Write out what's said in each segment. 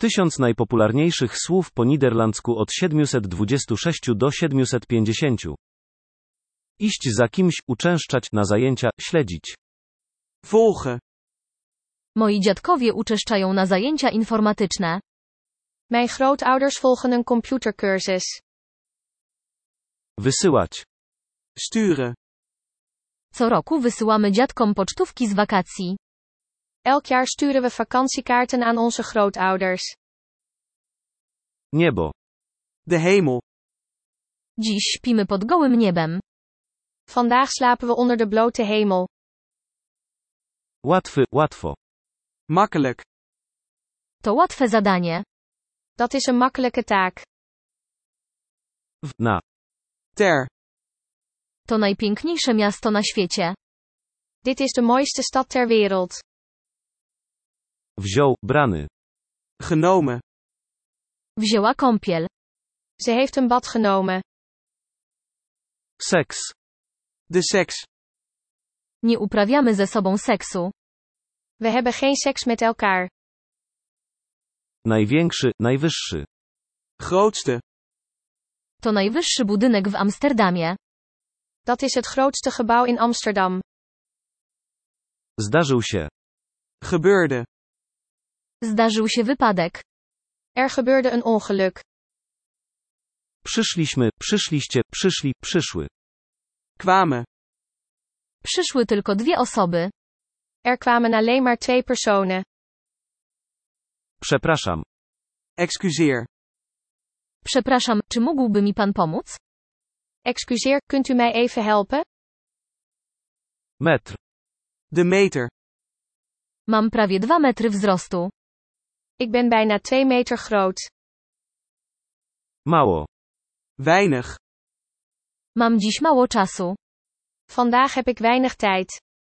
1000 najpopularniejszych słów po niderlandzku od 726 do 750. Iść za kimś, uczęszczać na zajęcia, śledzić. Volgen. Moi dziadkowie uczęszczają na zajęcia informatyczne. Mijn grootouders volgen een computercursus. Wysyłać. Sturen. Co roku wysyłamy dziadkom pocztówki z wakacji. Elk jaar sturen we vakantiekaarten aan onze grootouders. Niebo. De hemel. Dziś śpimy pod gołym niebem. Vandaag slapen we onder de blote hemel. Łatwy, łatwo. Makkelijk. To łatwe zadanie. Dat is een makkelijke taak. Na. Ter. To najpiękniejsze miasto na świecie. Dit is de mooiste stad ter wereld. Wziął, brany. Genomen. Wzięła kąpiel. Ze heeft een bad genomen. Seks. De seks. Nie uprawiamy ze sobą seksu. We hebben geen seks met elkaar. Największy, najwyższy. Grootste. To najwyższy budynek w Amsterdamie. Dat is het grootste gebouw in Amsterdam. Zdarzył się. Gebeurde. Zdarzył się wypadek. Er gebeurde een ongeluk. Przyszliśmy, przyszliście, przyszli, przyszły. Kwamen. Przyszły tylko 2 osoby. Er kwamen alleen maar 2 personen. Przepraszam. Excuseer. Przepraszam, czy mógłby mi pan pomóc? Excuseer, kunt u mij even helpen? Metr. De meter. Mam prawie 2 metry wzrostu. Ik ben bijna 2 meter groot. Mało. Weinig. Mam dziś mało czasu. Vandaag heb ik weinig tijd.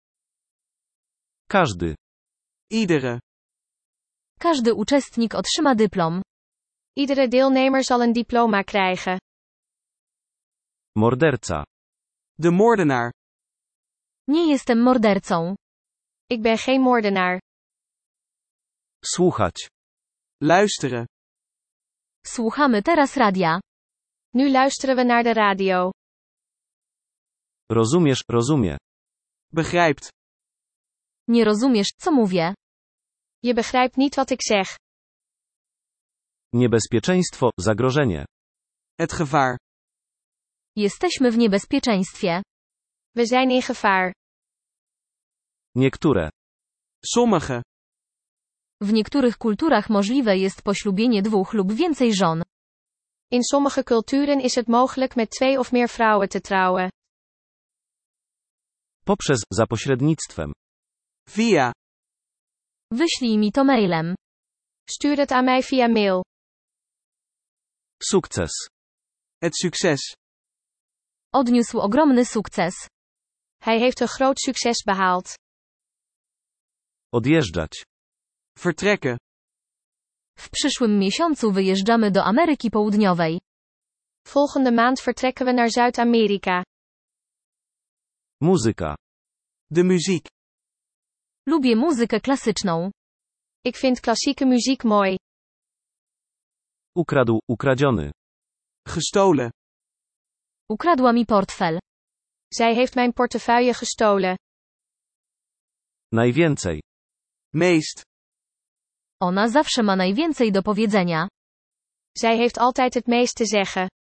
Każdy. Iedere. Każdy uczestnik otrzyma dyplom. Iedere deelnemer zal een diploma krijgen. Morderca. De moordenaar. Nie jestem mordercą. Ik ben geen moordenaar. Słuchać. Luisteren. Słuchamy teraz radia. Nu luisteren we naar de radio. Rozumiesz, rozumie. Begrijpt. Nie rozumiesz, co mówię. Je begrijpt niet wat ik zeg. Niebezpieczeństwo, zagrożenie. Het gevaar. Jesteśmy w niebezpieczeństwie. We zijn in gevaar. Niektóre. Sommige. W niektórych kulturach możliwe jest poślubienie 2 lub więcej żon. In sommige culturen is het mogelijk met 2 of meer vrouwen te trouwen. Poprzez, za pośrednictwem. Via. Wyślij mi to mailem. Stuur het aan mij via mail. Sukces. Het succes. Odniósł ogromny sukces. Hij heeft een groot succes behaald. Odjeżdżać. Vertrekken. W przyszłym miesiącu wyjeżdżamy do Ameryki Południowej. Volgende maand vertrekken we naar Zuid-Amerika. Muzyka. De muziek. Lubię muzykę klasyczną. Ik vind klassieke muziek mooi. Ukradł, ukradziony. Gestolen. Ukradła mi portfel. Zij heeft mijn portefeuille gestolen. Najwięcej. Meest. Ona zawsze ma najwięcej do powiedzenia. Zij heeft altijd het meest te zeggen.